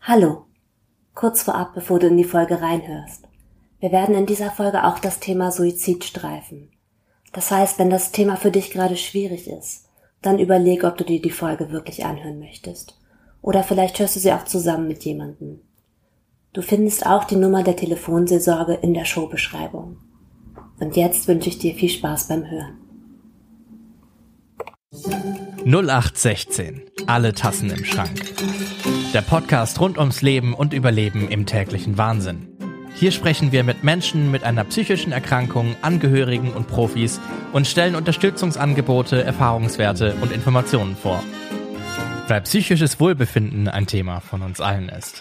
Hallo, kurz vorab, bevor du in die Folge reinhörst. Wir werden in dieser Folge auch das Thema Suizid streifen. Das heißt, wenn das Thema für dich gerade schwierig ist, dann überleg, ob du dir die Folge wirklich anhören möchtest. Oder vielleicht hörst du sie auch zusammen mit jemandem. Du findest auch die Nummer der Telefonseelsorge in der Showbeschreibung. Und jetzt wünsche ich dir viel Spaß beim Hören. 0816. Alle Tassen im Schrank. Der Podcast rund ums Leben und Überleben im täglichen Wahnsinn. Hier sprechen wir mit Menschen mit einer psychischen Erkrankung, Angehörigen und Profis und stellen Unterstützungsangebote, Erfahrungswerte und Informationen vor. Weil psychisches Wohlbefinden ein Thema von uns allen ist.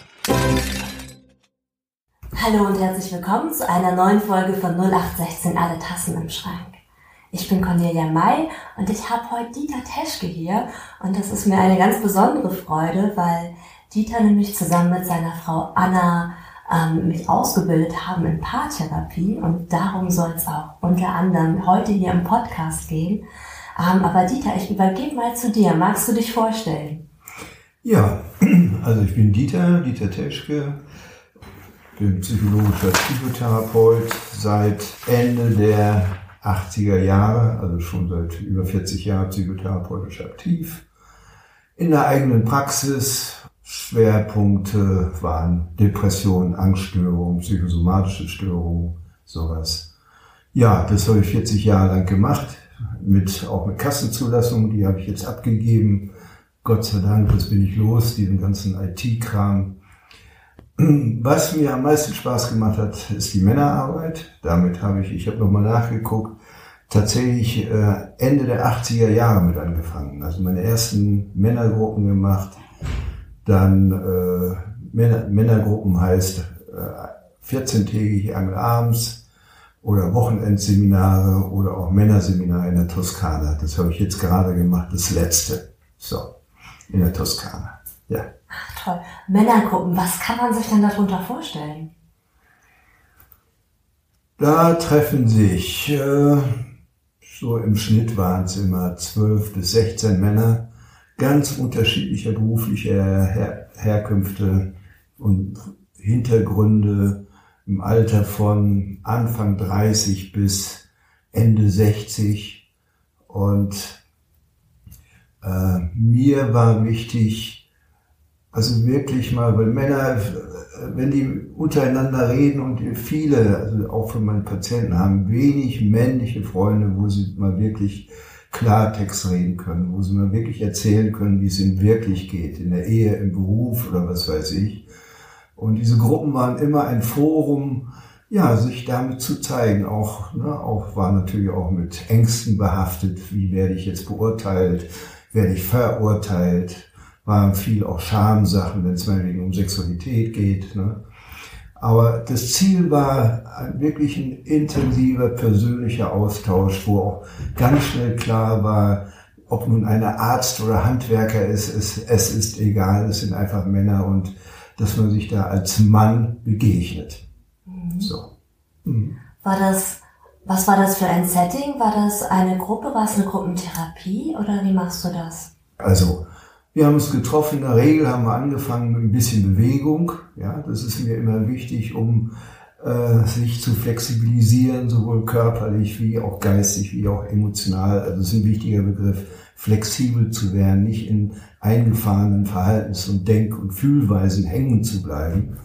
Hallo und herzlich willkommen zu einer neuen Folge von 0816 Alle Tassen im Schrank. Ich bin Cornelia May und ich habe heute Dieter Teschke hier und das ist mir eine ganz besondere Freude, weil Dieter nämlich zusammen mit seiner Frau Anna mich ausgebildet haben in Paartherapie und darum soll es auch unter anderem heute hier im Podcast gehen. Aber Dieter, ich übergebe mal zu dir. Magst du dich vorstellen? Ja, also ich bin Dieter Teschke, bin psychologischer Psychotherapeut seit Ende der 80er Jahre, also schon seit über 40 Jahren psychotherapeutisch aktiv. In der eigenen Praxis. Schwerpunkte waren Depressionen, Angststörungen, psychosomatische Störungen, sowas. Ja, das habe ich 40 Jahre lang gemacht, auch mit Kassenzulassung, die habe ich jetzt abgegeben. Gott sei Dank, das bin ich los, diesen ganzen IT-Kram. Was mir am meisten Spaß gemacht hat, ist die Männerarbeit. Damit habe ich habe nochmal nachgeguckt, tatsächlich Ende der 80er Jahre mit angefangen. Also meine ersten Männergruppen gemacht. Dann Männergruppen heißt 14-tägig einmal abends oder Wochenendseminare oder auch Männerseminare in der Toskana. Das habe ich jetzt gerade gemacht, das letzte. So, in der Toskana. Ja. Ach, toll. Männergruppen, was kann man sich denn darunter vorstellen? Da treffen sich, so im Schnitt waren es immer 12 bis 16 Männer, ganz unterschiedlicher beruflicher Herkünfte und Hintergründe im Alter von Anfang 30 bis Ende 60. Und mir war wichtig, also wirklich mal, weil Männer, wenn die untereinander reden und viele, also auch für meine Patienten, haben wenig männliche Freunde, wo sie mal wirklich Klartext reden können, wo sie mal wirklich erzählen können, wie es ihnen wirklich geht, in der Ehe, im Beruf oder was weiß ich. Und diese Gruppen waren immer ein Forum, ja, sich damit zu zeigen. Auch war natürlich auch mit Ängsten behaftet. Wie werde ich jetzt beurteilt? Werde ich verurteilt? Waren viel auch Schamsachen, wenn es meinetwegen um Sexualität geht, ne? Aber das Ziel war wirklich ein intensiver persönlicher Austausch, wo auch ganz schnell klar war, ob nun einer Arzt oder Handwerker ist, es ist egal, es sind einfach Männer und dass man sich da als Mann begegnet. Mhm. So. Mhm. Was war das für ein Setting? War das eine Gruppe? War es eine Gruppentherapie oder wie machst du das? Also, wir haben uns getroffen, in der Regel haben wir angefangen mit ein bisschen Bewegung. Ja, das ist mir immer wichtig, um sich zu flexibilisieren, sowohl körperlich wie auch geistig, wie auch emotional. Also es ist ein wichtiger Begriff, flexibel zu werden, nicht in eingefahrenen Verhaltens- und Denk- und Fühlweisen hängen zu bleiben.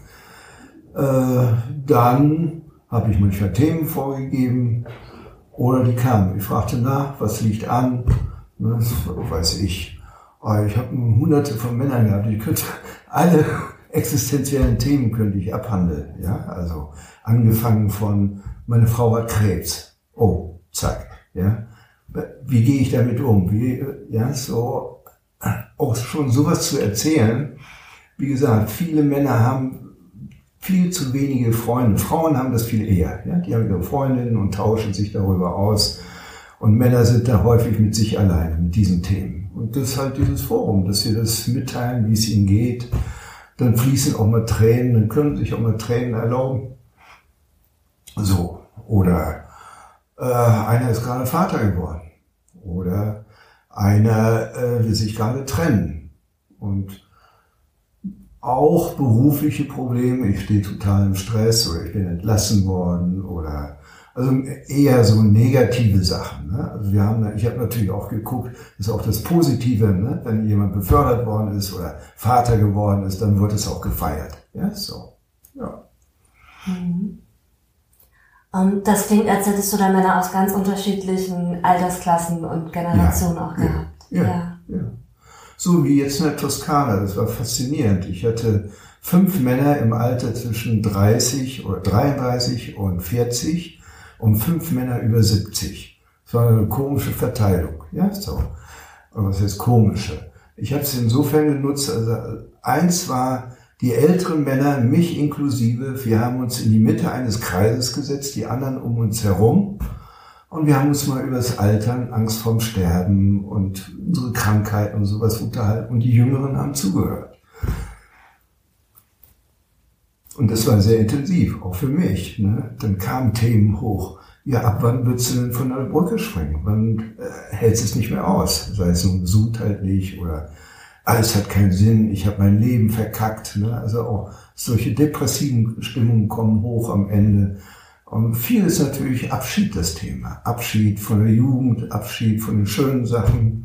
Dann habe ich manchmal Themen vorgegeben oder die kamen. Ich fragte nach, was liegt an? Das weiß ich. Ich habe hunderte von Männern gehabt, ich könnte alle existenziellen Themen könnte ich abhandeln. Ja, also angefangen von, meine Frau hat Krebs. Oh, zack. Ja, wie gehe ich damit um? So auch schon sowas zu erzählen. Wie gesagt, viele Männer haben viel zu wenige Freunde. Frauen haben das viel eher. Ja, die haben ihre Freundinnen und tauschen sich darüber aus. Und Männer sind da häufig mit sich alleine mit diesen Themen. Und das ist halt dieses Forum, dass sie das mitteilen, wie es ihnen geht. Dann fließen auch mal Tränen, dann können sich auch mal Tränen erlauben. So. Oder einer ist gerade Vater geworden. Oder einer will sich gerade trennen. Und auch berufliche Probleme. Ich stehe total im Stress oder ich bin entlassen worden oder also eher so negative Sachen. Ne? Also ich habe natürlich auch geguckt, ist auch das Positive, ne? Wenn jemand befördert worden ist oder Vater geworden ist, dann wird es auch gefeiert. Ja, so. Ja. Und das klingt, als hättest du da Männer aus ganz unterschiedlichen Altersklassen und Generationen auch gehabt. Ja. So wie jetzt in der Toskana, das war faszinierend. Ich hatte 5 Männer im Alter zwischen 30 oder 33 und 40 und 5 Männer über 70. Das war eine komische Verteilung. Ja, so. Aber was heißt komische? Ich habe es insofern genutzt, also eins war, die älteren Männer, mich inklusive, wir haben uns in die Mitte eines Kreises gesetzt, die anderen um uns herum. Und wir haben uns mal über das Altern, Angst vorm Sterben und unsere Krankheiten und sowas unterhalten. Und die Jüngeren haben zugehört. Und das war sehr intensiv, auch für mich. Ne? Dann kamen Themen hoch. Ja, ab wann würdest du denn von der Brücke springen? Wann hältst du es nicht mehr aus? Sei es nun gesundheitlich oder alles hat keinen Sinn, ich habe mein Leben verkackt. Ne? Also auch solche depressiven Stimmungen kommen hoch am Ende. Und viel ist natürlich Abschied das Thema. Abschied von der Jugend, Abschied von den schönen Sachen,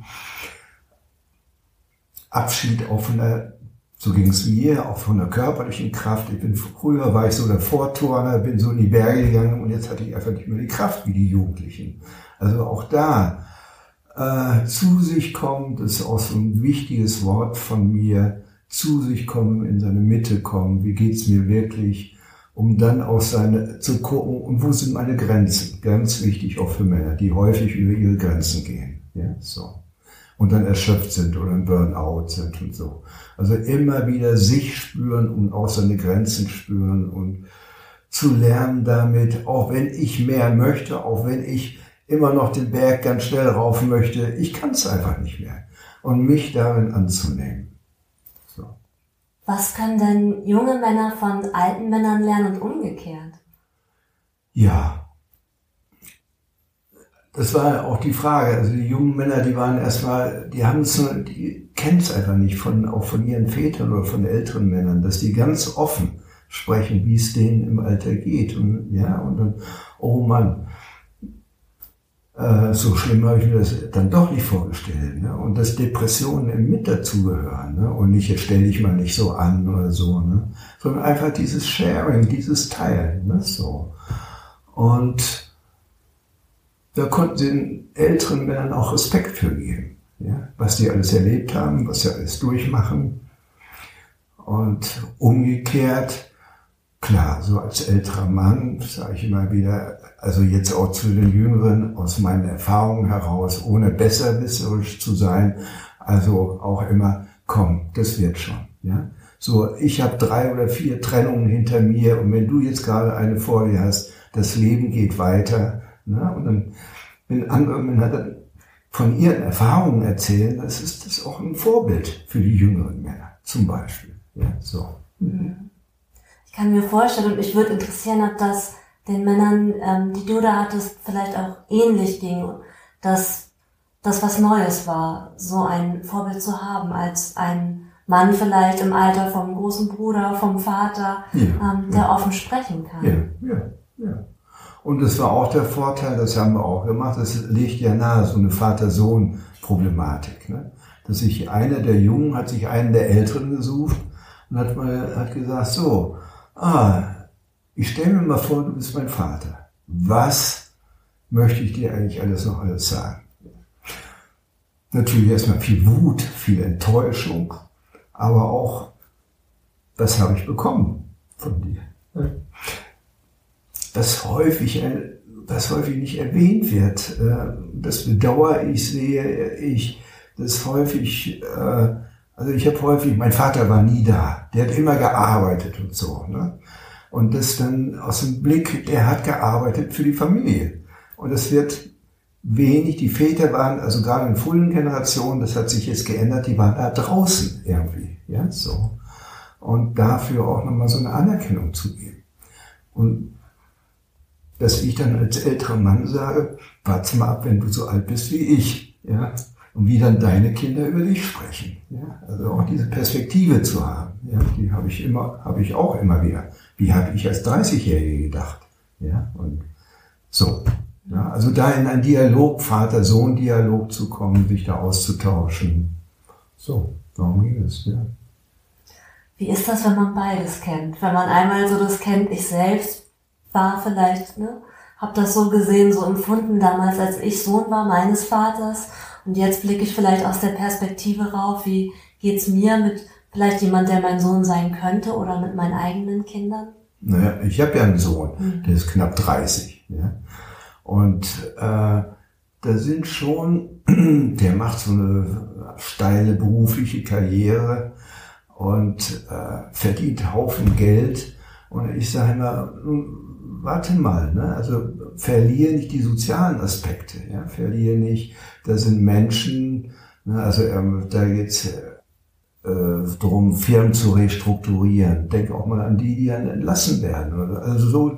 Abschied auch von der, so ging es mir, auch von der körperlichen Kraft. Früher war ich so der Vorturner, bin so in die Berge gegangen und jetzt hatte ich einfach nicht mehr die Kraft wie die Jugendlichen. Also auch da zu sich kommen, das ist auch so ein wichtiges Wort von mir, zu sich kommen, in seine Mitte kommen, wie geht's mir wirklich, um dann auch zu gucken, und wo sind meine Grenzen? Ganz wichtig auch für Männer, die häufig über ihre Grenzen gehen. Ja, so. Und dann erschöpft sind oder im Burnout sind und so. Also immer wieder sich spüren und auch seine Grenzen spüren und zu lernen damit, auch wenn ich mehr möchte, auch wenn ich immer noch den Berg ganz schnell rauf möchte, ich kann es einfach nicht mehr. Und mich darin anzunehmen. So. Was können denn junge Männer von alten Männern lernen und umgekehrt? Ja. Das war auch die Frage. Also die jungen Männer, die waren erstmal, die kennen es einfach nicht auch von ihren Vätern oder von älteren Männern, dass die ganz offen sprechen, wie es denen im Alter geht. Und dann, oh Mann, so schlimm habe ich mir das dann doch nicht vorgestellt. Ne? Und dass Depressionen mit dazugehören. Ne? Und nicht, jetzt stelle ich mal nicht so an oder so. Ne? Sondern einfach dieses Sharing, dieses Teilen. Ne? So. Und da konnten sie den älteren Männern auch Respekt für geben. Ja? Was die alles erlebt haben, was sie alles durchmachen. Und umgekehrt, klar, so als älterer Mann, sage ich immer wieder, also jetzt auch zu den Jüngeren, aus meinen Erfahrungen heraus, ohne besserwisserisch zu sein, also auch immer, komm, das wird schon. Ja? So, ich habe 3 oder 4 Trennungen hinter mir und wenn du jetzt gerade eine vor dir hast, das Leben geht weiter. Ne? Und dann, wenn andere Männer dann von ihren Erfahrungen erzählen, das ist das auch ein Vorbild für die jüngeren Männer, zum Beispiel. Ja, so. Ich kann mir vorstellen und mich würde interessieren, ob das den Männern, die du da hattest, vielleicht auch ähnlich ging, dass das was Neues war, so ein Vorbild zu haben, als ein Mann vielleicht im Alter vom großen Bruder, vom Vater, der offen sprechen kann. Ja. Und das war auch der Vorteil, das haben wir auch gemacht, das legt ja nahe, so eine Vater-Sohn-Problematik. Ne? Dass einer der Jungen hat sich einen der Älteren gesucht und hat gesagt, so, ich stelle mir mal vor, du bist mein Vater. Was möchte ich dir eigentlich alles sagen? Natürlich erstmal viel Wut, viel Enttäuschung, aber auch, was habe ich bekommen von dir? Das häufig nicht erwähnt wird, das bedauere ich, sehe ich, das häufig, also ich habe häufig, mein Vater war nie da, der hat immer gearbeitet und so, ne? Und das dann aus dem Blick, der hat gearbeitet für die Familie. Und es wird wenig, die Väter waren, also gerade in frühen Generationen, das hat sich jetzt geändert, die waren da draußen irgendwie, ja, so. Und dafür auch nochmal so eine Anerkennung zu geben. Und dass ich dann als älterer Mann sage, warte mal ab, wenn du so alt bist wie ich, ja. und wie dann deine Kinder über dich sprechen. Ja? Also auch diese Perspektive zu haben, ja? Die habe ich auch immer wieder. Wie habe ich als 30-Jährige gedacht? Ja? Und so. Ja? Also da in einen Dialog, Vater-Sohn-Dialog zu kommen, sich da auszutauschen. So, darum ging es, ja. Wie ist das, wenn man beides kennt? Wenn man einmal so das kennt, ich selbst war vielleicht, hab das so gesehen, so empfunden damals, als ich Sohn war meines Vaters. Und jetzt blicke ich vielleicht aus der Perspektive rauf, wie geht's mir mit vielleicht jemand, der mein Sohn sein könnte oder mit meinen eigenen Kindern? Naja, ich habe ja einen Sohn, der ist knapp 30. Ja? Und da sind schon, der macht so eine steile berufliche Karriere und verdient Haufen Geld. Und ich sage immer, warte mal, ne? Also verliere nicht die sozialen Aspekte, ja? Verliere nicht, da sind Menschen, ne? Also da geht's darum, Firmen zu restrukturieren. Denk auch mal an die dann entlassen werden. Also so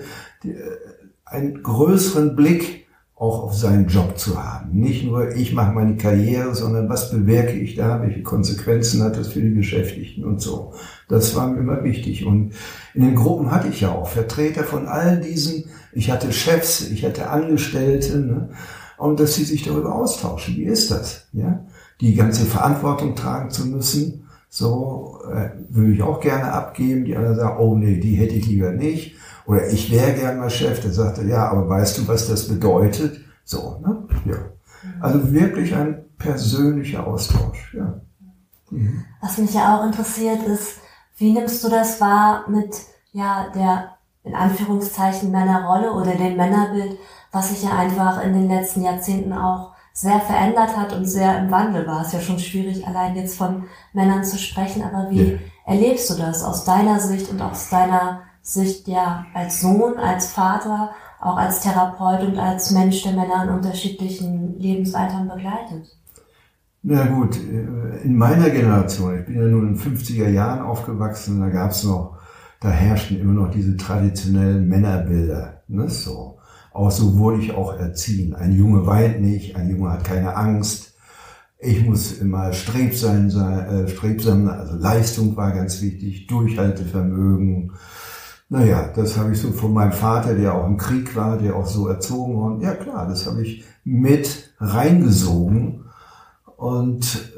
einen größeren Blick auch auf seinen Job zu haben. Nicht nur, ich mache meine Karriere, sondern was bewirke ich da, welche Konsequenzen hat das für die Beschäftigten und so. Das war mir immer wichtig. Und in den Gruppen hatte ich ja auch Vertreter von all diesen, ich hatte Chefs, ich hatte Angestellte, ne? Und dass sie sich darüber austauschen. Wie ist das? Ja? Die ganze Verantwortung tragen zu müssen, so würde ich auch gerne abgeben. Die anderen sagen, oh nee, die hätte ich lieber nicht. Oder ich wäre gern mal Chef, der sagte, ja, aber weißt du, was das bedeutet? So, ne? Ja. Also wirklich ein persönlicher Austausch, ja. Mhm. Was mich ja auch interessiert ist, wie nimmst du das wahr mit, der, in Anführungszeichen, Männerrolle oder dem Männerbild, was sich ja einfach in den letzten Jahrzehnten auch sehr verändert hat und sehr im Wandel war. Es ist ja schon schwierig, allein jetzt von Männern zu sprechen, aber wie erlebst du das aus deiner Sicht und aus deiner Sicht als Sohn, als Vater, auch als Therapeut und als Mensch, der Männer in unterschiedlichen Lebensaltern begleitet? Na gut, in meiner Generation, ich bin ja nun in den 50er Jahren aufgewachsen, da herrschten immer noch diese traditionellen Männerbilder, ne, so. Auch so wurde ich auch erziehen. Ein Junge weint nicht, ein Junge hat keine Angst. Ich muss immer strebsam sein, also Leistung war ganz wichtig, Durchhaltevermögen. Naja, das habe ich so von meinem Vater, der auch im Krieg war, der auch so erzogen wurde. Ja klar, das habe ich mit reingesogen. Und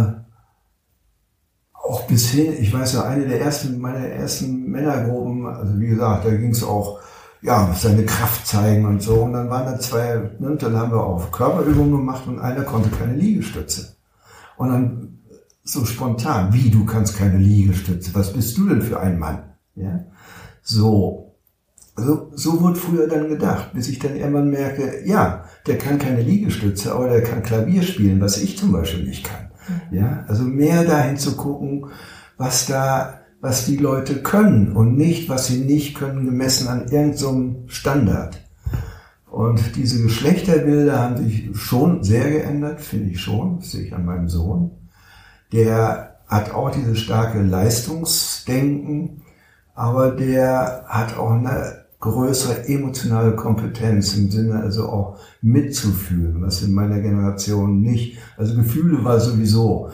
auch bis hin, ich weiß ja, meiner ersten Männergruppen, also wie gesagt, da ging es auch, seine Kraft zeigen und so. Und dann waren da zwei, ne, dann haben wir auch Körperübungen gemacht und einer konnte keine Liegestütze. Und dann so spontan, wie, du kannst keine Liegestütze? Was bist du denn für ein Mann? Ja, so. Also, so wurde früher dann gedacht, bis ich dann irgendwann merke, der kann keine Liegestütze, aber der kann Klavier spielen, was ich zum Beispiel nicht kann. Ja, also mehr dahin zu gucken, was die Leute können und nicht, was sie nicht können, gemessen an irgendeinem Standard. Und diese Geschlechterbilder haben sich schon sehr geändert, finde ich schon, das sehe ich an meinem Sohn. Der hat auch dieses starke Leistungsdenken, aber der hat auch eine größere emotionale Kompetenz im Sinne, also auch mitzufühlen, was in meiner Generation nicht, also Gefühle war sowieso,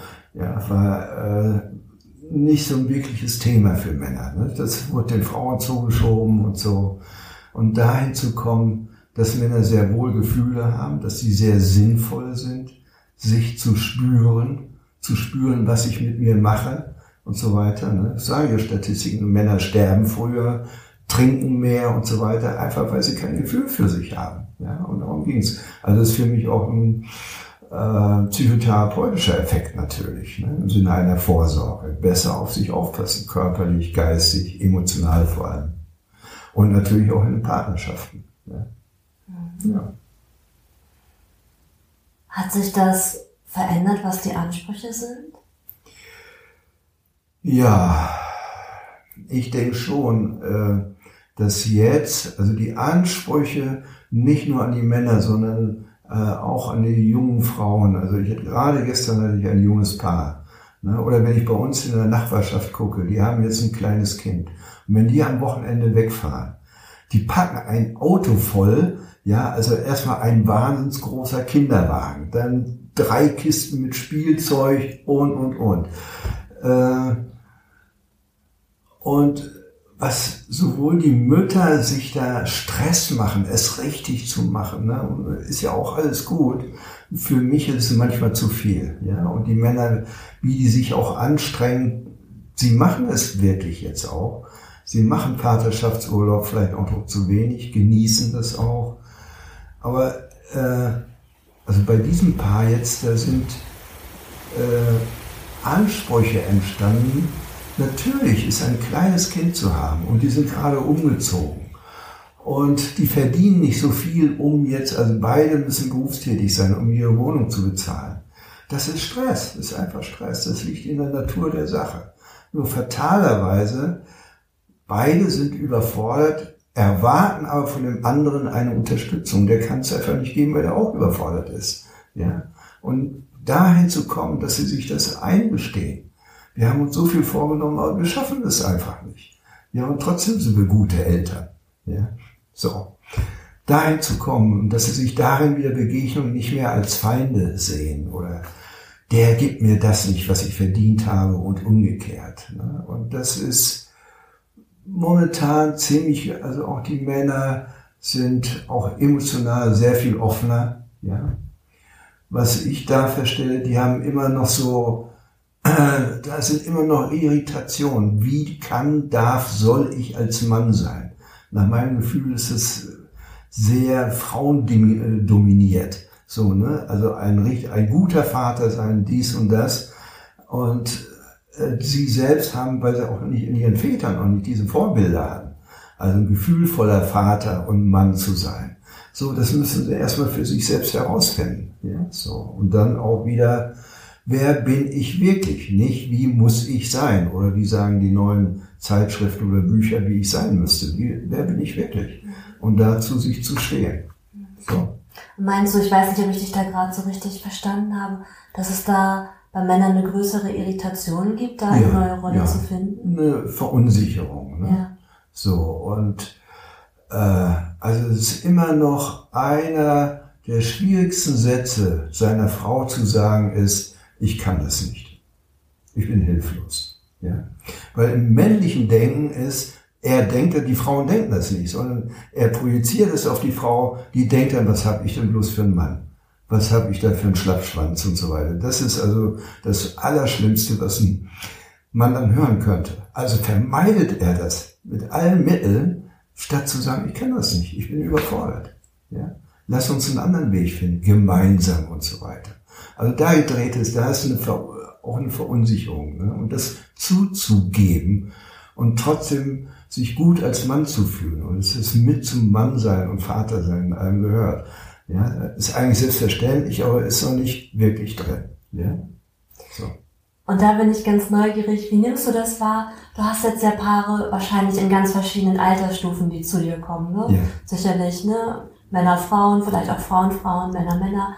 nicht so ein wirkliches Thema für Männer. Ne? Das wurde den Frauen zugeschoben und so. Und dahin zu kommen, dass Männer sehr wohl Gefühle haben, dass sie sehr sinnvoll sind, sich zu spüren, was ich mit mir mache und so weiter. Ne? Ich sage ja Statistiken, Männer sterben früher, trinken mehr und so weiter, einfach weil sie kein Gefühl für sich haben. Ja? Und darum ging's. Also das ist für mich auch ein psychotherapeutischer Effekt natürlich, ne? Im Sinne einer Vorsorge. Besser auf sich aufpassen, körperlich, geistig, emotional vor allem. Und natürlich auch in den Partnerschaften. Ne? Ja. Hat sich das verändert, was die Ansprüche sind? Ja, ich denke schon, dass jetzt, also die Ansprüche nicht nur an die Männer, sondern auch an die jungen Frauen. Also gestern hatte ich ein junges Paar. Ne? Oder wenn ich bei uns in der Nachbarschaft gucke, die haben jetzt ein kleines Kind. Und wenn die am Wochenende wegfahren, die packen ein Auto voll, also erstmal ein wahnsinns großer Kinderwagen, dann 3 Kisten mit Spielzeug und. Und was sowohl die Mütter sich da Stress machen, es richtig zu machen, ne, ist ja auch alles gut. Für mich ist es manchmal zu viel. Ja? Und die Männer, wie die sich auch anstrengen, sie machen es wirklich jetzt auch. Sie machen Vaterschaftsurlaub vielleicht auch noch zu wenig, genießen das auch. Aber also bei diesem Paar jetzt, da sind Ansprüche entstanden. Natürlich ist ein kleines Kind zu haben und die sind gerade umgezogen. Und die verdienen nicht so viel, um jetzt, also beide müssen berufstätig sein, um ihre Wohnung zu bezahlen. Das ist Stress, das ist einfach Stress, das liegt in der Natur der Sache. Nur fatalerweise, beide sind überfordert, erwarten aber von dem anderen eine Unterstützung. Der kann es einfach nicht geben, weil er auch überfordert ist. Ja? Und dahin zu kommen, dass sie sich das eingestehen. Wir haben uns so viel vorgenommen, aber wir schaffen es einfach nicht. Ja, und trotzdem sind wir gute Eltern. Ja, so. Dahin zu kommen und dass sie sich darin wieder begegnen und nicht mehr als Feinde sehen oder der gibt mir das nicht, was ich verdient habe und umgekehrt. Ne? Und das ist momentan ziemlich, also auch die Männer sind auch emotional sehr viel offener. Ja? Was ich da feststelle, die haben immer noch so, da sind immer noch Irritationen. Wie kann, darf, soll ich als Mann sein? Nach meinem Gefühl ist es sehr frauendominiert. So, ne? Also ein guter Vater sein, dies und das. Und sie selbst haben, weil sie auch nicht in ihren Vätern auch nicht diese Vorbilder hatten, also ein gefühlvoller Vater und Mann zu sein. So, das müssen sie erstmal für sich selbst herausfinden. Ja? So. Und dann auch wieder, wer bin ich wirklich? Nicht, wie muss ich sein? Oder wie sagen die neuen Zeitschriften oder Bücher, wie ich sein müsste. Wer bin ich wirklich? Und dazu sich zu stehen. So. Meinst du, ich weiß nicht, ob ich dich da gerade so richtig verstanden habe, dass es da bei Männern eine größere Irritation gibt, da eine neue Rolle zu finden? Eine Verunsicherung. Ne? Ja. So, und also es ist immer noch einer der schwierigsten Sätze seiner Frau zu sagen ist, ich kann das nicht. Ich bin hilflos. Ja? Weil im männlichen Denken ist, er denkt, die Frauen denken das nicht, sondern er projiziert es auf die Frau, die denkt dann, was habe ich denn bloß für einen Mann? Was habe ich da für einen Schlappschwanz und so weiter? Das ist also das Allerschlimmste, was ein Mann dann hören könnte. Also vermeidet er das mit allen Mitteln, statt zu sagen, ich kann das nicht, ich bin überfordert. Ja? Lass uns einen anderen Weg finden, gemeinsam und so weiter. Also da dreht es, da ist auch eine Verunsicherung. Ne? Und das zuzugeben und trotzdem sich gut als Mann zu fühlen. Und es ist mit zum Mann sein und Vater sein in allem gehört. Ja? Ist eigentlich selbstverständlich, aber ist noch nicht wirklich drin. Ja? So. Und da bin ich ganz neugierig, wie nimmst du das wahr? Du hast jetzt ja Paare wahrscheinlich in ganz verschiedenen Altersstufen, die zu dir kommen, ne? Ja. Sicherlich, ne? Männer, Frauen, vielleicht auch Frauen, Frauen, Männer, Männer.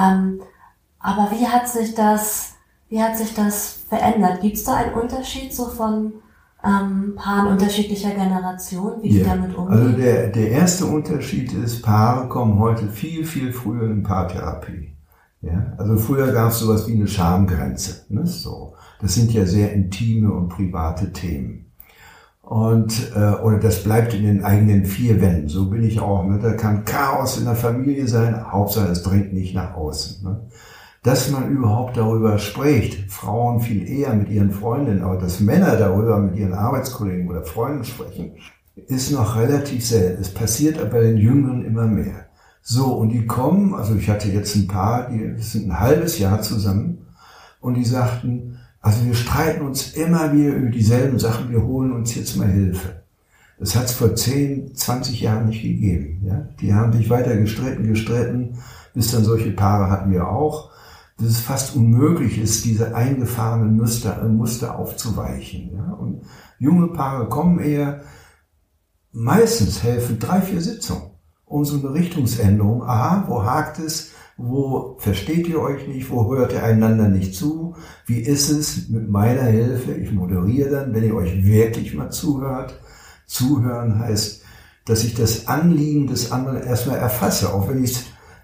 Aber wie hat sich das verändert? Gibt es da einen Unterschied so von Paaren unterschiedlicher Generationen, wie die damit umgehen? Also der erste Unterschied ist, Paare kommen heute viel, viel früher in Paartherapie. Ja, also früher gab es sowas wie eine Schamgrenze. Ne? So, das sind ja sehr intime und private Themen. Und oder das bleibt in den eigenen 4 Wänden. So bin ich auch. Ne? Da kann Chaos in der Familie sein. Hauptsache, es dringt nicht nach außen. Ne? Dass man überhaupt darüber spricht, Frauen viel eher mit ihren Freundinnen, aber dass Männer darüber mit ihren Arbeitskollegen oder Freunden sprechen, ist noch relativ selten. Es passiert aber bei den Jüngeren immer mehr. So, und die kommen, also ich hatte jetzt ein Paar, die sind ein halbes Jahr zusammen und die sagten, also wir streiten uns immer wieder über dieselben Sachen, wir holen uns jetzt mal Hilfe. Das hat es vor 10, 20 Jahren nicht gegeben. Ja? Die haben sich weiter gestritten, bis dann solche Paare hatten wir auch. Dass es fast unmöglich ist, diese eingefahrenen Muster aufzuweichen. Ja? Und junge Paare kommen eher, meistens helfen 3, 4 Sitzungen. Um so eine Richtungsänderung, aha, wo hakt es, wo versteht ihr euch nicht, wo hört ihr einander nicht zu, wie ist es mit meiner Hilfe, ich moderiere dann, wenn ihr euch wirklich mal zuhört. Zuhören heißt, dass ich das Anliegen des anderen erstmal erfasse, auch wenn ich es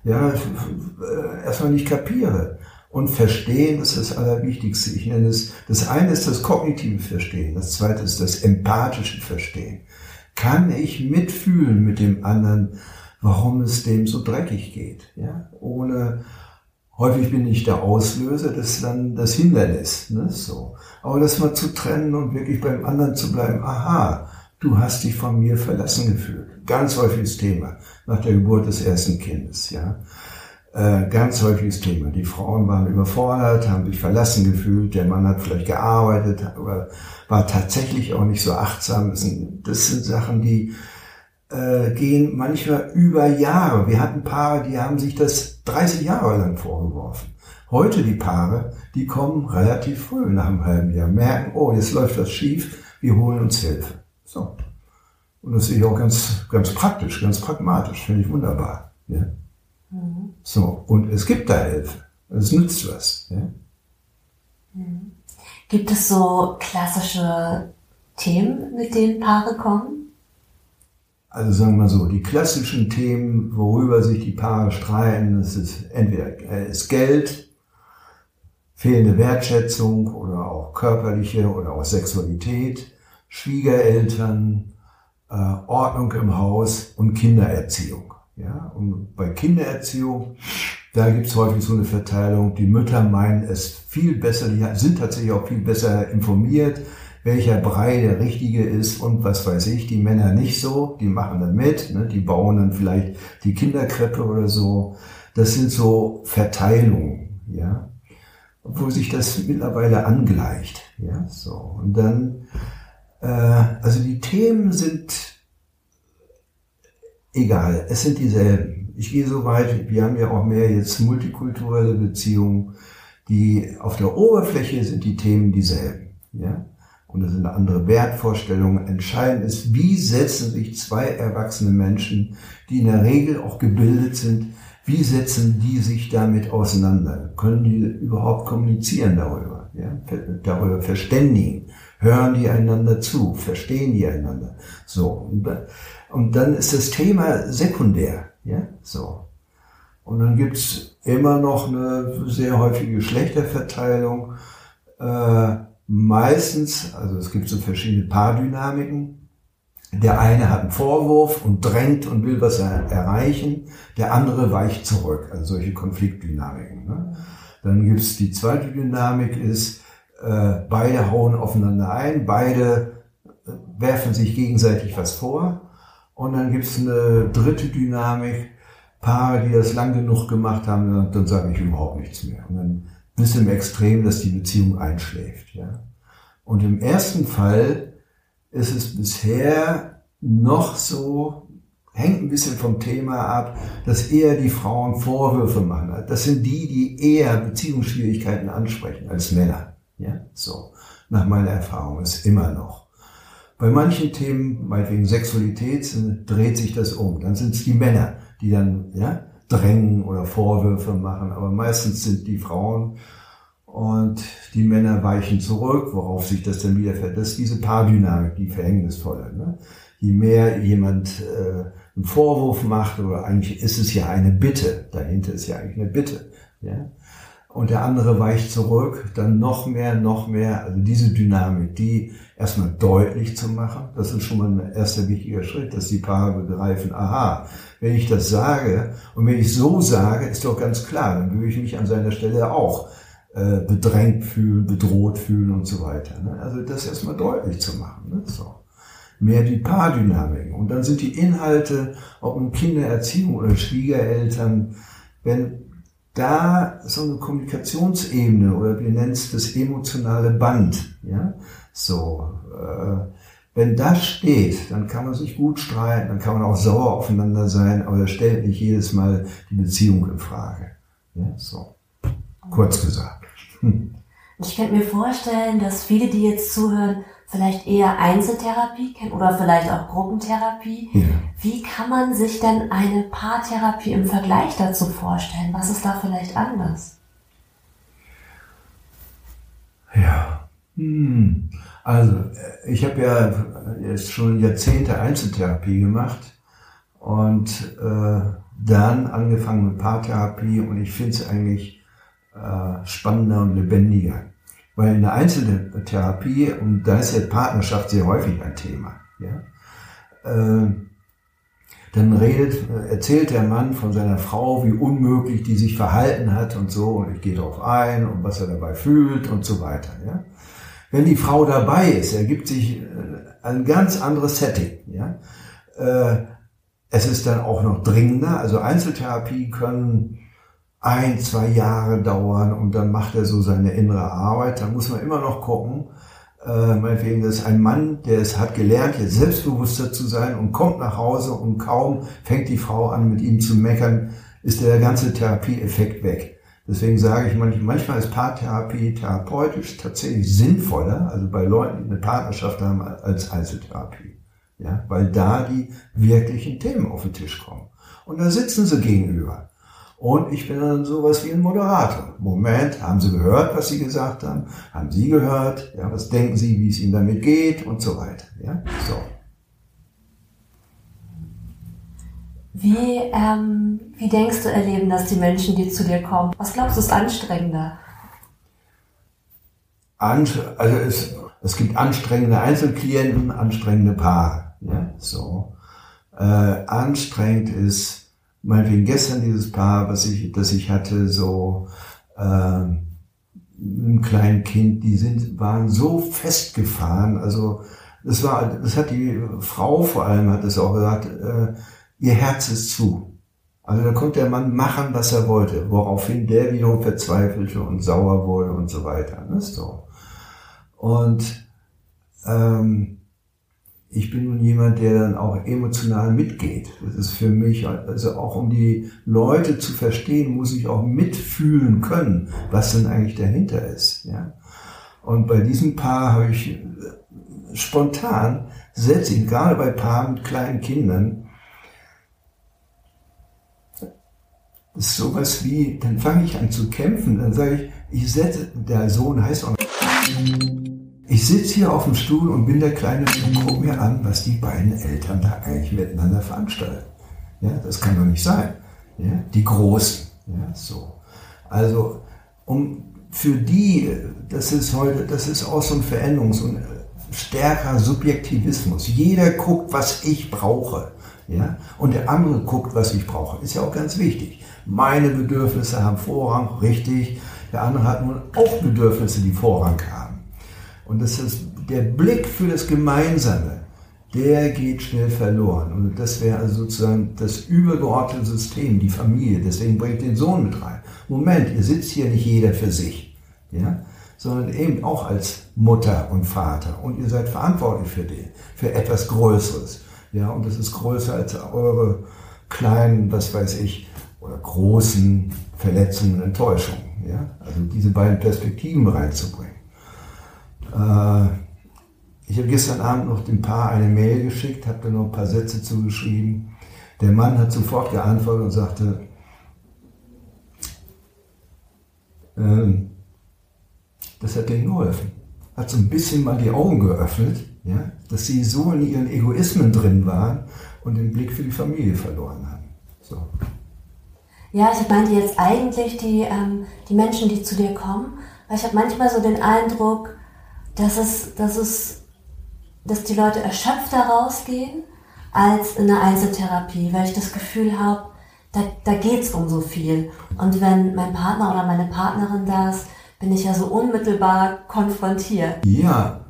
ja, erstmal nicht kapiere. Und Verstehen ist das Allerwichtigste. Ich nenne es, das eine ist das kognitive Verstehen, das zweite ist das empathische Verstehen. Kann ich mitfühlen mit dem anderen, warum es dem so dreckig geht? Ja? Häufig bin ich der Auslöser, das ist dann das Hindernis. Ne? So. Aber das mal zu trennen und wirklich beim anderen zu bleiben, aha, du hast dich von mir verlassen gefühlt. Ganz häufiges Thema nach der Geburt des ersten Kindes. Ja? Ganz häufiges Thema. Die Frauen waren überfordert, haben sich verlassen gefühlt, der Mann hat vielleicht gearbeitet, aber war tatsächlich auch nicht so achtsam. Das sind Sachen, die gehen manchmal über Jahre. Wir hatten Paare, die haben sich das 30 Jahre lang vorgeworfen. Heute die Paare, die kommen relativ früh nach einem halben Jahr, merken, oh, jetzt läuft was schief, wir holen uns Hilfe. So. Und das sehe ich auch ganz, ganz praktisch, ganz pragmatisch, finde ich wunderbar. Ja? So, und es gibt da Hilfe. Es nützt was. Ja? Gibt es so klassische Themen, mit denen Paare kommen? Also sagen wir mal so, die klassischen Themen, worüber sich die Paare streiten, das ist entweder ist Geld, fehlende Wertschätzung oder auch körperliche oder auch Sexualität, Schwiegereltern, Ordnung im Haus und Kindererziehung. Ja, und bei Kindererziehung, da gibt es häufig so eine Verteilung, die Mütter meinen es viel besser, die sind tatsächlich auch viel besser informiert, welcher Brei der richtige ist und was weiß ich, die Männer nicht so, die machen dann mit, ne, die bauen dann vielleicht die Kinderkrippe oder so. Das sind so Verteilungen, ja, wo sich das mittlerweile angleicht, ja, so. Und dann, also die Themen sind egal, es sind dieselben. Ich gehe so weit, wir haben ja auch mehr jetzt multikulturelle Beziehungen, die auf der Oberfläche sind die Themen dieselben, ja. Und das sind andere Wertvorstellungen. Entscheidend ist, wie setzen sich zwei erwachsene Menschen, die in der Regel auch gebildet sind, wie setzen die sich damit auseinander? Können die überhaupt kommunizieren darüber? Ja? Darüber verständigen? Hören die einander zu? Verstehen die einander? So. Und dann ist das Thema sekundär. Ja? So. Und dann gibt's immer noch eine sehr häufige Geschlechterverteilung. Meistens, also es gibt so verschiedene Paardynamiken. Der eine hat einen Vorwurf und drängt und will was erreichen. Der andere weicht zurück. Also solche Konfliktdynamiken. Ne? Dann gibt's die zweite Dynamik ist, beide hauen aufeinander ein, beide werfen sich gegenseitig was vor. Und dann gibt's eine dritte Dynamik, Paare, die das lang genug gemacht haben, dann sage ich überhaupt nichts mehr. Und dann bis im Extrem, dass die Beziehung einschläft. Ja? Und im ersten Fall ist es bisher noch so, hängt ein bisschen vom Thema ab, dass eher die Frauen Vorwürfe machen. Das sind die eher Beziehungsschwierigkeiten ansprechen als Männer. Ja? So, nach meiner Erfahrung ist immer noch. Bei manchen Themen, meinetwegen Sexualität, dreht sich das um. Dann sind es die Männer, die dann drängen oder Vorwürfe machen, aber meistens sind die Frauen und die Männer weichen zurück, worauf sich das dann wieder das ist diese Paardynamik, die verhängnisvolle. Ne? Je mehr jemand einen Vorwurf macht, oder eigentlich ist es ja eine Bitte, dahinter ist ja eigentlich eine Bitte, ja? Und der andere weicht zurück, dann noch mehr, also diese Dynamik, die erstmal deutlich zu machen, das ist schon mal ein erster wichtiger Schritt, dass die Paare begreifen, aha, wenn ich das sage und wenn ich so sage, ist doch ganz klar, dann würde ich mich an seiner Stelle auch bedrängt fühlen, bedroht fühlen und so weiter. Ne? Also das erstmal deutlich zu machen. Ne? So. Mehr die Paardynamiken. Und dann sind die Inhalte, ob nun Kindererziehung oder Schwiegereltern, wenn da so eine Kommunikationsebene oder wir nennen es das emotionale Band, ja, so, wenn das steht, dann kann man sich gut streiten, dann kann man auch sauer aufeinander sein, aber das stellt nicht jedes Mal die Beziehung in Frage, ja, so, kurz gesagt. Ich könnte mir vorstellen, dass viele, die jetzt zuhören, vielleicht eher Einzeltherapie kennen oder vielleicht auch Gruppentherapie. Ja. Wie kann man sich denn eine Paartherapie im Vergleich dazu vorstellen? Was ist da vielleicht anders? Ja, also ich habe ja jetzt schon Jahrzehnte Einzeltherapie gemacht und dann angefangen mit Paartherapie und ich finde es eigentlich spannender und lebendiger. Weil in der Einzeltherapie, und da ist ja Partnerschaft sehr häufig ein Thema, ja, dann erzählt der Mann von seiner Frau, wie unmöglich die sich verhalten hat und so, und ich gehe darauf ein und was er dabei fühlt und so weiter. Ja. Wenn die Frau dabei ist, ergibt sich ein ganz anderes Setting. Ja. Es ist dann auch noch dringender, also Einzeltherapie können 1-2 Jahre dauern und dann macht er so seine innere Arbeit. Da muss man immer noch gucken, meinetwegen, das ist ein Mann, der es hat gelernt, jetzt selbstbewusster zu sein und kommt nach Hause und kaum fängt die Frau an, mit ihm zu meckern, ist der ganze Therapieeffekt weg. Deswegen sage ich, manchmal ist Paartherapie therapeutisch tatsächlich sinnvoller, also bei Leuten, die eine Partnerschaft haben, als Einzeltherapie. Ja, weil da die wirklichen Themen auf den Tisch kommen. Und da sitzen sie gegenüber. Und ich bin dann sowas wie ein Moderator. Moment, haben Sie gehört, was Sie gesagt haben? Haben Sie gehört? Ja, was denken Sie, wie es Ihnen damit geht? Und so weiter. Ja, so. Wie denkst du, erleben das die Menschen, die zu dir kommen? Was glaubst du, ist anstrengender? Also es gibt anstrengende Einzelklienten, anstrengende Paare. Ja, so. Anstrengend ist meinetwegen gestern dieses Paar, das ich hatte, so ein kleines Kind, waren so festgefahren. Also das hat die Frau vor allem, hat es auch gesagt, ihr Herz ist zu. Also da konnte der Mann machen, was er wollte, woraufhin der wiederum verzweifelte und sauer wurde und so weiter. Ne? So. Und ich bin nun jemand, der dann auch emotional mitgeht. Das ist für mich, also auch um die Leute zu verstehen, muss ich auch mitfühlen können, was denn eigentlich dahinter ist. Ja? Und bei diesem Paar habe ich spontan, gerade bei Paaren mit kleinen Kindern, das ist sowas wie, dann fange ich an zu kämpfen, dann sage ich der Sohn heißt auch, ich sitze hier auf dem Stuhl und bin der Kleine und gucke mir an, was die beiden Eltern da eigentlich miteinander veranstalten. Ja, das kann doch nicht sein. Ja, die Großen. Ja, so. Also, für die, das ist auch so ein so ein stärkerer Subjektivismus. Jeder guckt, was ich brauche. Ja, und der andere guckt, was ich brauche. Ist ja auch ganz wichtig. Meine Bedürfnisse haben Vorrang, richtig. Der andere hat nun auch Bedürfnisse, die Vorrang haben. Und das ist der Blick für das Gemeinsame, der geht schnell verloren. Und das wäre also sozusagen das übergeordnete System, die Familie. Deswegen bringe ich den Sohn mit rein. Moment, ihr sitzt hier nicht jeder für sich, ja, sondern eben auch als Mutter und Vater. Und ihr seid verantwortlich für etwas Größeres. Ja, und das ist größer als eure kleinen, was weiß ich, oder großen Verletzungen und Enttäuschungen. Ja? Also diese beiden Perspektiven reinzubringen. Ich habe gestern Abend noch dem Paar eine Mail geschickt, habe da noch ein paar Sätze zugeschrieben. Der Mann hat sofort geantwortet und sagte, das hat denen geholfen. Hat so ein bisschen mal die Augen geöffnet, ja, dass sie so in ihren Egoismen drin waren und den Blick für die Familie verloren haben. So. Ja, ich meinte jetzt eigentlich die Menschen, die zu dir kommen, weil ich habe manchmal so den Eindruck, dass die Leute erschöpfter rausgehen als in der Einzeltherapie, weil ich das Gefühl habe, da geht's um so viel. Und wenn mein Partner oder meine Partnerin da ist, bin ich ja so unmittelbar konfrontiert. Ja,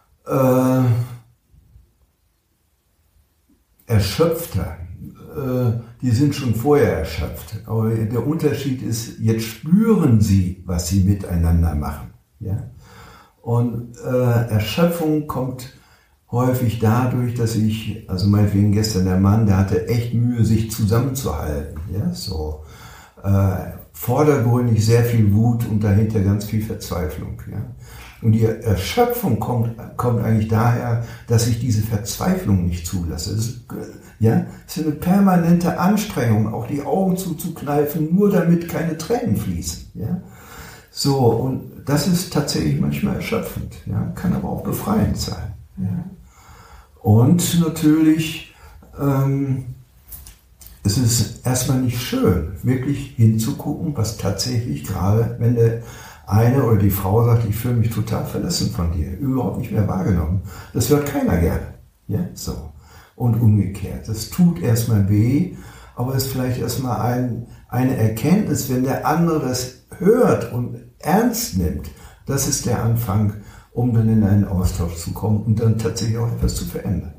erschöpfter. Die sind schon vorher erschöpft. Aber der Unterschied ist, jetzt spüren sie, was sie miteinander machen. Ja? Und Erschöpfung kommt häufig dadurch, dass also meinetwegen gestern der Mann, der hatte echt Mühe, sich zusammenzuhalten. Ja, so. Vordergründig sehr viel Wut und dahinter ganz viel Verzweiflung. Ja. Und die Erschöpfung kommt eigentlich daher, dass ich diese Verzweiflung nicht zulasse. Es ist eine permanente Anstrengung, auch die Augen zuzukneifen, nur damit keine Tränen fließen. Ja. So, und das ist tatsächlich manchmal erschöpfend, ja, kann aber auch befreiend sein. Ja. Und natürlich es ist erstmal nicht schön, wirklich hinzugucken, was tatsächlich gerade, wenn der eine oder die Frau sagt, ich fühle mich total verlassen von dir, überhaupt nicht mehr wahrgenommen. Das hört keiner gerne. Ja, so. Und umgekehrt. Das tut erstmal weh, aber es ist vielleicht erstmal eine Erkenntnis, wenn der andere das hört und ernst nimmt. Das ist der Anfang, um dann in einen Austausch zu kommen und dann tatsächlich auch etwas zu verändern.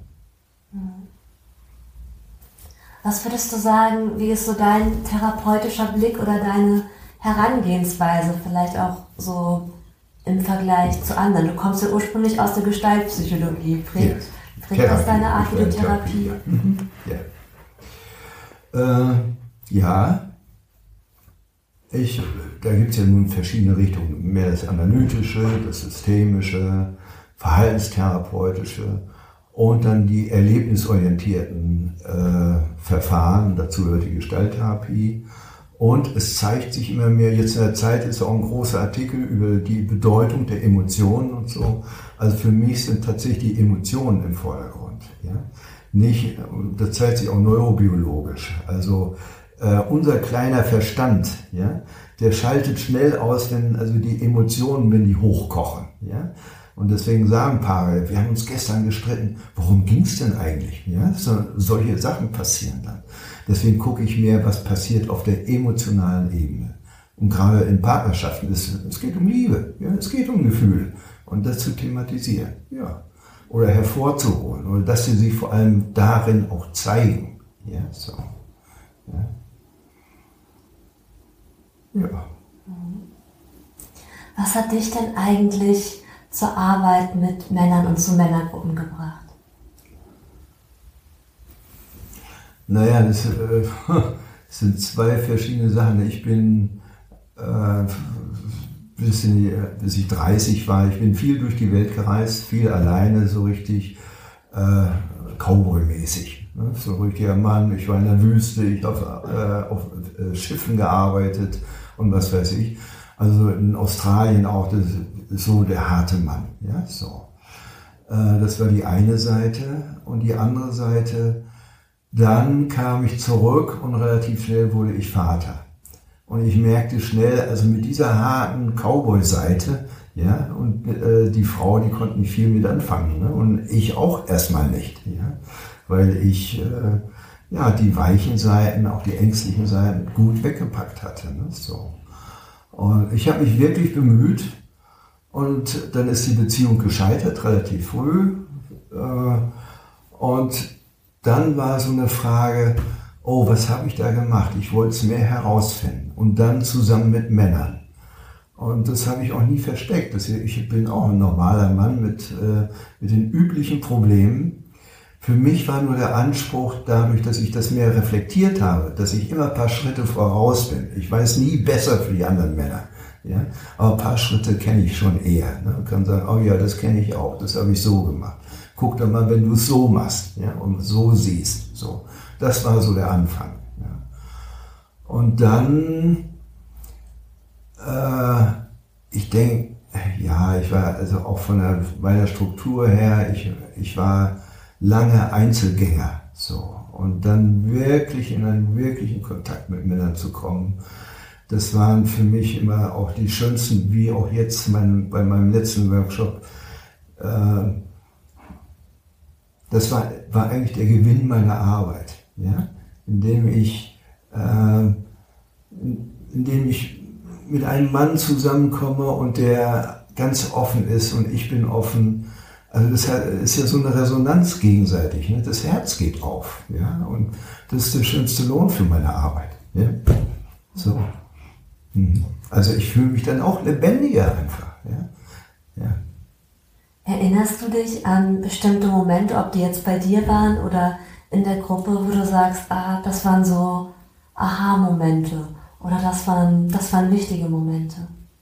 Was würdest du sagen, wie ist so dein therapeutischer Blick oder deine Herangehensweise, vielleicht auch so im Vergleich zu anderen? Du kommst ja ursprünglich aus der Gestaltpsychologie. Prägt das deine Art, wie du Therapie? Ja. Da gibt es ja nun verschiedene Richtungen. Mehr das Analytische, das Systemische, Verhaltenstherapeutische und dann die erlebnisorientierten Verfahren. Dazu gehört die Gestalttherapie. Und es zeigt sich immer mehr, jetzt in der Zeit ist auch ein großer Artikel über die Bedeutung der Emotionen und so. Also für mich sind tatsächlich die Emotionen im Vordergrund. Ja? Nicht, das zeigt sich auch neurobiologisch. Also unser kleiner Verstand, ja, der schaltet schnell aus, wenn also die Emotionen, wenn die hochkochen. Ja? Und deswegen sagen Paare, wir haben uns gestern gestritten, worum ging es denn eigentlich? Ja? Solche Sachen passieren dann. Deswegen gucke ich mehr, was passiert auf der emotionalen Ebene. Und gerade in Partnerschaften, es geht um Liebe, ja? Es geht um Gefühl. Und das zu thematisieren, ja. Oder hervorzuholen. Oder dass sie sich vor allem darin auch zeigen. Ja, so. Ja. Ja. Was hat dich denn eigentlich zur Arbeit mit Männern und zu Männergruppen gebracht? Naja, das sind zwei verschiedene Sachen. Ich bin, bis ich 30 war, ich bin viel durch die Welt gereist, viel alleine, so richtig Cowboy-mäßig. Ne? So ein richtiger Mann, ich war in der Wüste, ich habe auf Schiffen gearbeitet und was weiß ich. Also in Australien auch, das ist so der harte Mann. Ja? So. Das war die eine Seite. Und die andere Seite, dann kam ich zurück und relativ schnell wurde ich Vater. Und ich merkte schnell, also mit dieser harten Cowboy-Seite, ja, und die Frau, die konnte nicht viel mit anfangen, ne? Und ich auch erstmal nicht, ja, weil ich die weichen Seiten, auch die ängstlichen Seiten gut weggepackt hatte, ne? So. Und ich habe mich wirklich bemüht und dann ist die Beziehung gescheitert, relativ früh. Und dann war so eine Frage, oh, was habe ich da gemacht? Ich wollte es mehr herausfinden. Und dann zusammen mit Männern. Und das habe ich auch nie versteckt. Ich bin auch ein normaler Mann mit den üblichen Problemen. Für mich war nur der Anspruch dadurch, dass ich das mehr reflektiert habe, dass ich immer ein paar Schritte voraus bin. Ich weiß nie besser für die anderen Männer. Ja? Aber ein paar Schritte kenne ich schon eher. Ne? Und kann sagen, oh ja, das kenne ich auch, das habe ich so gemacht. Guck doch mal, wenn du es so machst, ja, und so siehst. So. Das war so der Anfang. Ja. Und dann, ich denke, ja, ich war also auch von meiner Struktur her, ich war lange Einzelgänger. So. Und dann wirklich in einen wirklichen Kontakt mit Männern zu kommen, das waren für mich immer auch die schönsten, wie auch jetzt bei meinem letzten Workshop. Das war eigentlich der Gewinn meiner Arbeit, ja? Indem ich mit einem Mann zusammenkomme und der ganz offen ist und ich bin offen. Also das ist ja so eine Resonanz gegenseitig, ne? Das Herz geht auf, ja? Und das ist der schönste Lohn für meine Arbeit. Ja? So. Also ich fühle mich dann auch lebendiger einfach. Ja? Ja. Erinnerst du dich an bestimmte Momente, ob die jetzt bei dir waren oder in der Gruppe, wo du sagst, das waren so Aha-Momente oder das waren wichtige Momente?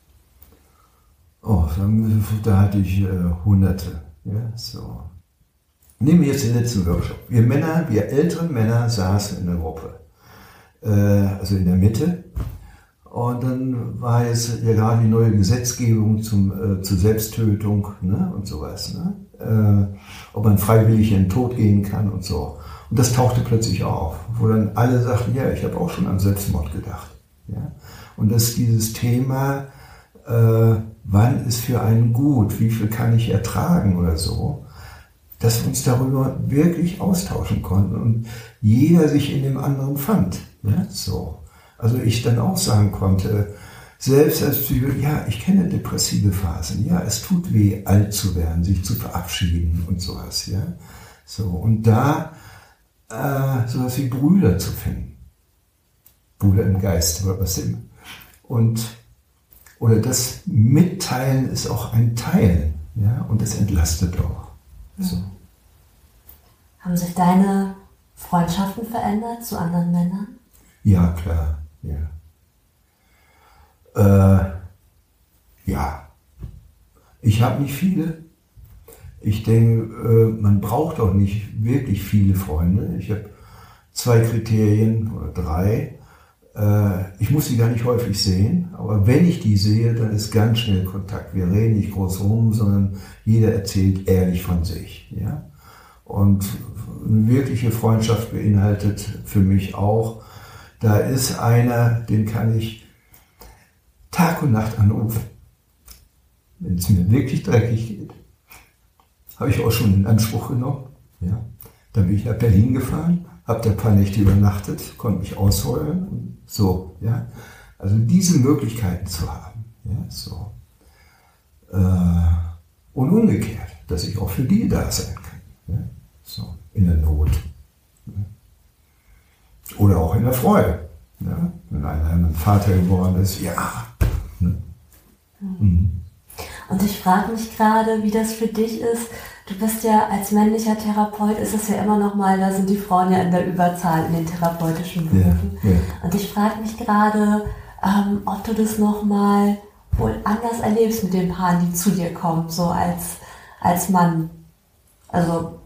Oh, da hatte ich Hunderte. Ja, so. Nehmen wir jetzt den letzten Workshop. Wir ältere Männer saßen in der Gruppe, also in der Mitte. Und dann war jetzt ja gerade die neue Gesetzgebung zur Selbsttötung, ne, und sowas. Ne? Ob man freiwillig in den Tod gehen kann und so. Und das tauchte plötzlich auf, wo dann alle sagten, ja, ich habe auch schon an Selbstmord gedacht. Ja? Und das ist dieses Thema, wann ist für einen gut, wie viel kann ich ertragen oder so, dass wir uns darüber wirklich austauschen konnten und jeder sich in dem anderen fand. Ja? So. Also ich dann auch sagen konnte, selbst als Psychologe, ja, ich kenne depressive Phasen, ja, es tut weh, alt zu werden, sich zu verabschieden und sowas, ja. So, und da sowas wie Brüder zu finden. Brüder im Geist oder was immer. Oder das Mitteilen ist auch ein Teilen, ja, und das entlastet auch. So. Haben sich deine Freundschaften verändert zu anderen Männern? Ja, klar, ja. Ja, ich habe nicht viele. Ich denke, man braucht auch nicht wirklich viele Freunde. Ich habe 2 Kriterien oder 3. Ich muss sie gar nicht häufig sehen, aber wenn ich die sehe, dann ist ganz schnell Kontakt. Wir reden nicht groß rum, sondern jeder erzählt ehrlich von sich. Ja? Und eine wirkliche Freundschaft beinhaltet für mich auch, da ist einer, den kann ich Tag und Nacht anrufen, wenn es mir wirklich dreckig geht. Habe ich auch schon in Anspruch genommen. Ja. Dann bin ich nach Berlin gefahren, habe da ein paar Nächte übernachtet, konnte mich ausheulen und so. Ja. Also diese Möglichkeiten zu haben. Ja, so. Und umgekehrt, dass ich auch für die da sein kann. Ja. So. In der Not. Ja. Oder auch in der Freude. Ja. Wenn einer ein Vater geworden ist, ja. Mhm. Und ich frage mich gerade, wie das für dich ist. Du bist ja als männlicher Therapeut, ist es ja immer noch mal, da sind die Frauen ja in der Überzahl in den therapeutischen Berufen. Ja, ja. Und ich frage mich gerade, ob du das noch mal wohl anders erlebst mit den Paaren, die zu dir kommen, so als Mann. Also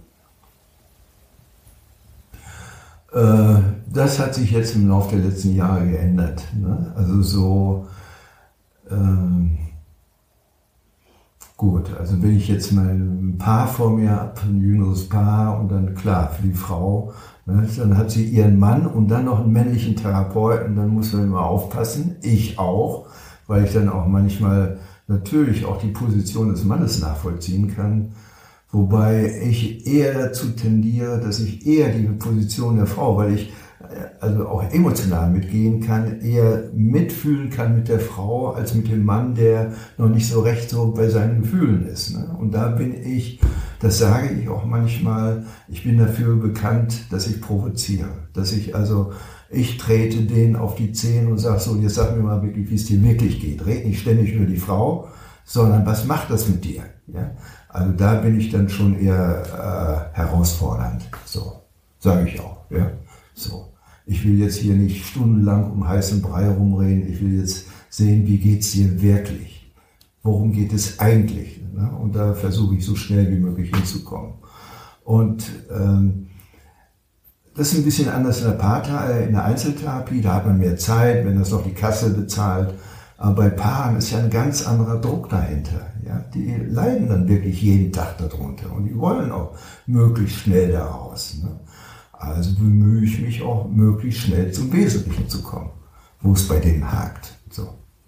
das hat sich jetzt im Laufe der letzten Jahre geändert. Ne? Also so gut, also wenn ich jetzt mal ein Paar vor mir habe, ein jüngeres Paar und dann klar, für die Frau, ne, dann hat sie ihren Mann und dann noch einen männlichen Therapeuten, dann muss man immer aufpassen, ich auch, weil ich dann auch manchmal natürlich auch die Position des Mannes nachvollziehen kann, wobei ich eher dazu tendiere, dass ich eher die Position der Frau, weil ich also auch emotional mitgehen kann, eher mitfühlen kann mit der Frau als mit dem Mann, der noch nicht so recht so bei seinen Gefühlen ist. Ne? Und da bin ich, das sage ich auch manchmal, ich bin dafür bekannt, dass ich provoziere. Dass ich trete denen auf die Zehen und sage so, jetzt sag mir mal wirklich, wie es dir wirklich geht. Red nicht ständig über die Frau, sondern was macht das mit dir? Ja? Also da bin ich dann schon eher herausfordernd. So, sage ich auch. Ja? So. Ich will jetzt hier nicht stundenlang um heißen Brei rumreden. Ich will jetzt sehen, wie geht's dir wirklich? Worum geht es eigentlich? Ne? Und da versuche ich so schnell wie möglich hinzukommen. Und das ist ein bisschen anders in der Einzeltherapie. Da hat man mehr Zeit, wenn das noch die Kasse bezahlt. Aber bei Paaren ist ja ein ganz anderer Druck dahinter. Ja? Die leiden dann wirklich jeden Tag darunter und die wollen auch möglichst schnell daraus. Ne? Also bemühe ich mich auch, möglichst schnell zum Wesentlichen zu kommen, wo es bei denen hakt. So.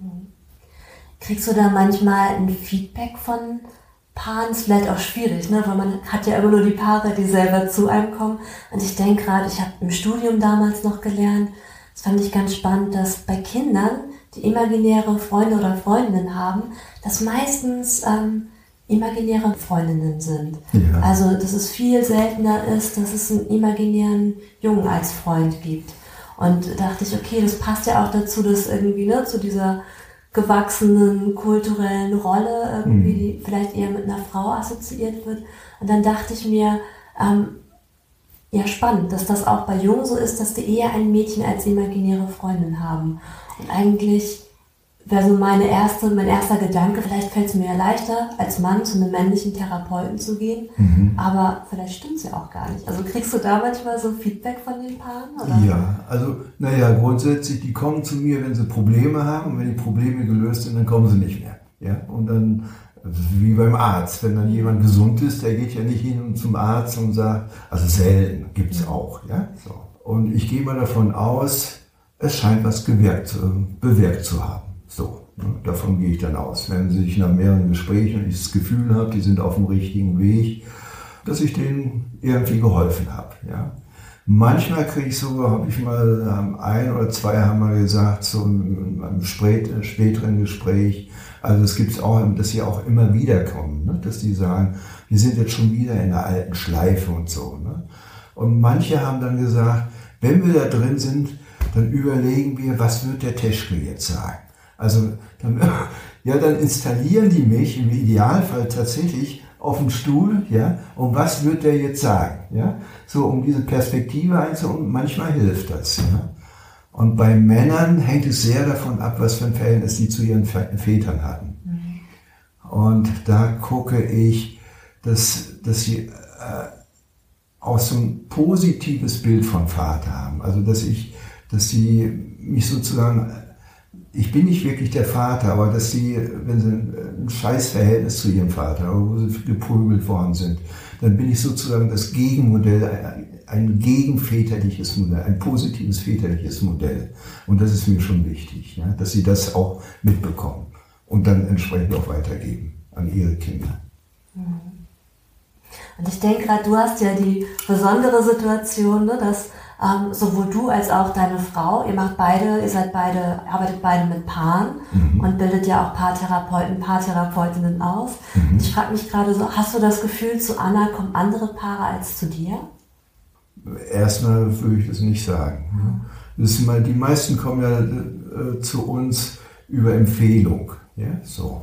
Kriegst du da manchmal ein Feedback von Paaren? Ist vielleicht auch schwierig, ne? Weil man hat ja immer nur die Paare, die selber zu einem kommen. Und ich denke gerade, ich habe im Studium damals noch gelernt, das fand ich ganz spannend, dass bei Kindern, die imaginäre Freunde oder Freundinnen haben, das meistens imaginäre Freundinnen sind. Ja. Also, dass es viel seltener ist, dass es einen imaginären Jungen als Freund gibt. Und da dachte ich, okay, das passt ja auch dazu, dass irgendwie, ne, zu dieser gewachsenen kulturellen Rolle irgendwie, die vielleicht eher mit einer Frau assoziiert wird. Und dann dachte ich mir, ja, spannend, dass das auch bei Jungen so ist, dass die eher ein Mädchen als imaginäre Freundin haben. Und eigentlich wäre so mein erster Gedanke, vielleicht fällt es mir ja leichter, als Mann zu einem männlichen Therapeuten zu gehen, aber vielleicht stimmt es ja auch gar nicht. Also kriegst du da manchmal so Feedback von den Paaren? Oder? Ja, also grundsätzlich, die kommen zu mir, wenn sie Probleme haben und wenn die Probleme gelöst sind, dann kommen sie nicht mehr. Ja? Und dann Das ist wie beim Arzt. Wenn dann jemand gesund ist, der geht ja nicht hin zum Arzt und sagt, also selten, gibt's auch. Ja? So. Und ich gehe mal davon aus, es scheint was bewirkt zu haben. So, ne? Davon gehe ich dann aus. Wenn sich nach mehreren Gesprächen und ich das Gefühl habe, die sind auf dem richtigen Weg, dass ich denen irgendwie geholfen habe. Ja? Manchmal kriege ich sogar, habe ich mal, ein oder zwei haben mal gesagt, so in einem späteren Gespräch, also es gibt auch, dass sie auch immer wieder kommen, ne? Dass die sagen, wir sind jetzt schon wieder in der alten Schleife und so. Ne? Und manche haben dann gesagt, wenn wir da drin sind, dann überlegen wir, was wird der Teschke jetzt sagen. Also dann installieren die mich im Idealfall tatsächlich auf dem Stuhl, ja, und was wird der jetzt sagen, ja, so um diese Perspektive einzunehmen, und manchmal hilft das, ja. Und bei Männern hängt es sehr davon ab, was für ein Verhältnis die zu ihren Vätern hatten. Und da gucke ich, dass sie auch so ein positives Bild vom Vater haben, also dass sie mich sozusagen, ich bin nicht wirklich der Vater, aber dass sie, wenn sie ein Scheißverhältnis zu ihrem Vater, wo sie geprügelt worden sind, dann bin ich sozusagen das Gegenmodell, ein gegenväterliches Modell, ein positives väterliches Modell. Und das ist mir schon wichtig, ja, dass sie das auch mitbekommen und dann entsprechend auch weitergeben an ihre Kinder. Und ich denke gerade, du hast ja die besondere Situation, ne, dass sowohl du als auch deine Frau, arbeitet beide mit Paaren und bildet ja auch Paartherapeuten, Paartherapeutinnen aus. Und ich frage mich gerade so, hast du das Gefühl, zu Anna kommen andere Paare als zu dir? Erstmal würde ich das nicht sagen. Die meisten kommen ja zu uns über Empfehlung. Ja, so.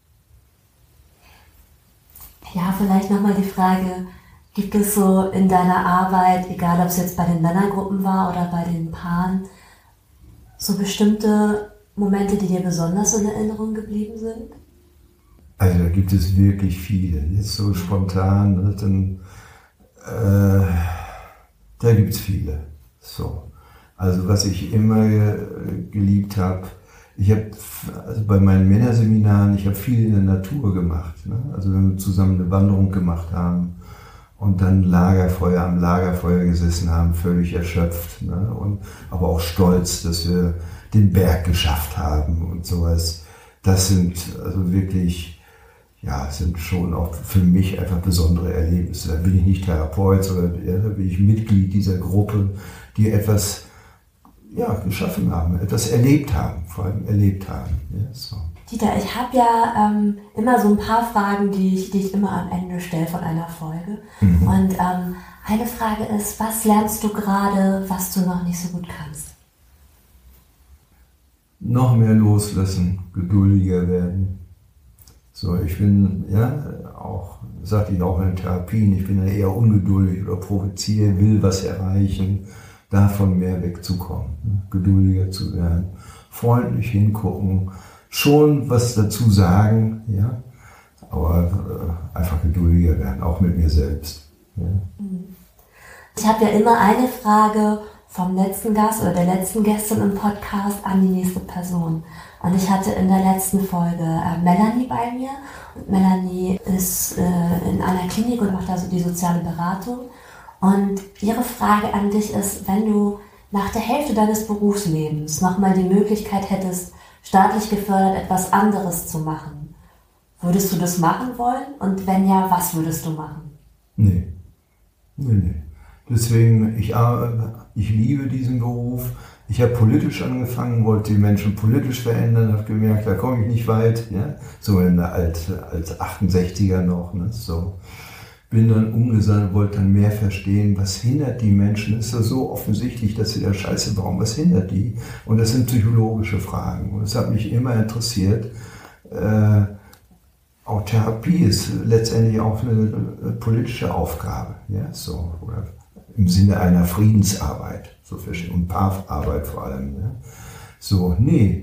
Ja, vielleicht nochmal die Frage, gibt es so in deiner Arbeit, egal ob es jetzt bei den Männergruppen war oder bei den Paaren, so bestimmte Momente, die dir besonders in Erinnerung geblieben sind? Also da gibt es wirklich viele. Jetzt so spontan, ne, dann, da gibt es viele. So. Also was ich immer geliebt habe, also bei meinen Männerseminaren, ich habe viel in der Natur gemacht. Ne? Also wenn wir zusammen eine Wanderung gemacht haben und dann am Lagerfeuer gesessen haben, völlig erschöpft. Ne? Aber auch stolz, dass wir den Berg geschafft haben und sowas. Das sind also wirklich, ja, sind schon auch für mich einfach besondere Erlebnisse. Da bin ich nicht Therapeut, sondern da bin ich Mitglied dieser Gruppe, die etwas geschaffen haben, etwas erlebt haben, vor allem erlebt haben. Ja, so. Dieter, ich habe ja immer so ein paar Fragen, die ich immer am Ende stelle von einer Folge. Und eine Frage ist, was lernst du gerade, was du noch nicht so gut kannst? Noch mehr loslassen, geduldiger werden. So, ich bin, sagte ich auch in Therapien, ich bin ja eher ungeduldig oder provoziere, will was erreichen, davon mehr wegzukommen, geduldiger zu werden, freundlich hingucken, schon was dazu sagen, ja, aber einfach geduldiger werden, auch mit mir selbst. Ja. Ich habe ja immer eine Frage vom letzten Gast oder der letzten Gästin im Podcast an die nächste Person. Und ich hatte in der letzten Folge Melanie bei mir. Und Melanie ist in einer Klinik und macht also die soziale Beratung. Und ihre Frage an dich ist, wenn du nach der Hälfte deines Berufslebens nochmal die Möglichkeit hättest, staatlich gefördert etwas anderes zu machen, würdest du das machen wollen? Und wenn ja, was würdest du machen? Nee. Deswegen, ich liebe diesen Beruf. Ich habe politisch angefangen, wollte die Menschen politisch verändern, habe gemerkt, da komme ich nicht weit. Ja? So als 68er noch. Ne? So. Bin dann umgesandt, wollte dann mehr verstehen, was hindert die Menschen. Es ist ja so offensichtlich, dass sie da Scheiße bauen. Was hindert die? Und das sind psychologische Fragen. Und das hat mich immer interessiert. Auch Therapie ist letztendlich auch eine politische Aufgabe. Ja? So, oder im Sinne einer Friedensarbeit. So und Paararbeit vor allem. Ja? So,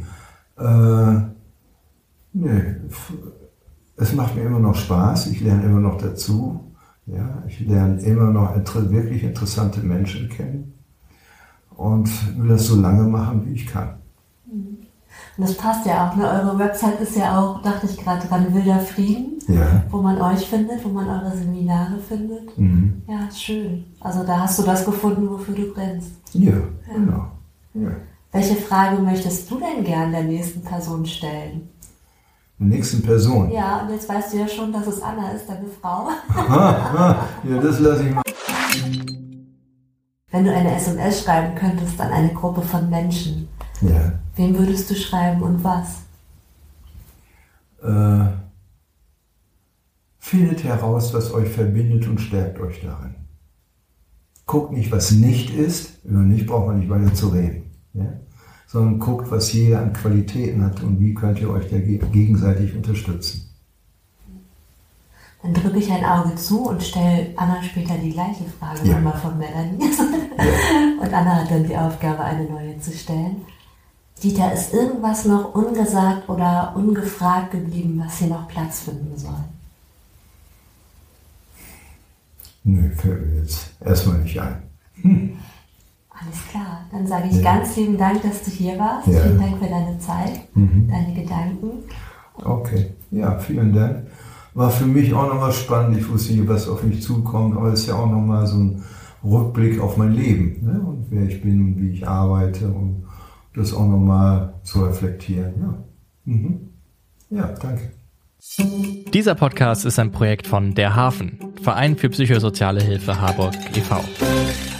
es macht mir immer noch Spaß. Ich lerne immer noch dazu. Ja, ich lerne immer noch wirklich interessante Menschen kennen und will das so lange machen, wie ich kann. Und das passt ja auch, ne? Eure Website ist ja auch, dachte ich gerade dran, Wilder Frieden, Ja. wo man euch findet, wo man eure Seminare findet. Mhm. Ja, schön. Also da hast du das gefunden, wofür du brennst. Ja, genau. Ja. Welche Frage möchtest du denn gern der nächsten Person stellen? Der nächsten Person. Ja, und jetzt weißt du ja schon, dass es Anna ist, deine Frau. Ja, das lasse ich mal. Wenn du eine SMS schreiben könntest an eine Gruppe von Menschen, Ja. wem würdest du schreiben und was? Findet heraus, was euch verbindet und stärkt euch darin. Guckt nicht, was nicht ist, über nicht braucht man nicht weiter zu reden, ja? Sondern guckt, was jeder an Qualitäten hat und wie könnt ihr euch da gegenseitig unterstützen. Dann drücke ich ein Auge zu und stelle Anna später die gleiche Frage nochmal von Melanie. Und Anna hat dann die Aufgabe, eine neue zu stellen. Dieter, ist irgendwas noch ungesagt oder ungefragt geblieben, was hier noch Platz finden soll? Nö, fällt mir jetzt erstmal nicht ein. Alles klar, dann sage ich ganz lieben Dank, dass du hier warst. Ja. Vielen Dank für deine Zeit, deine Gedanken. Okay, ja, vielen Dank. War für mich auch nochmal spannend. Ich wusste nicht, was auf mich zukommt, aber es ist ja auch nochmal so ein Rückblick auf mein Leben, ne? Und wer ich bin und wie ich arbeite und das auch nochmal zu reflektieren. Ja, ja, danke. Dieser Podcast ist ein Projekt von Der Hafen, Verein für psychosoziale Hilfe Harburg e.V.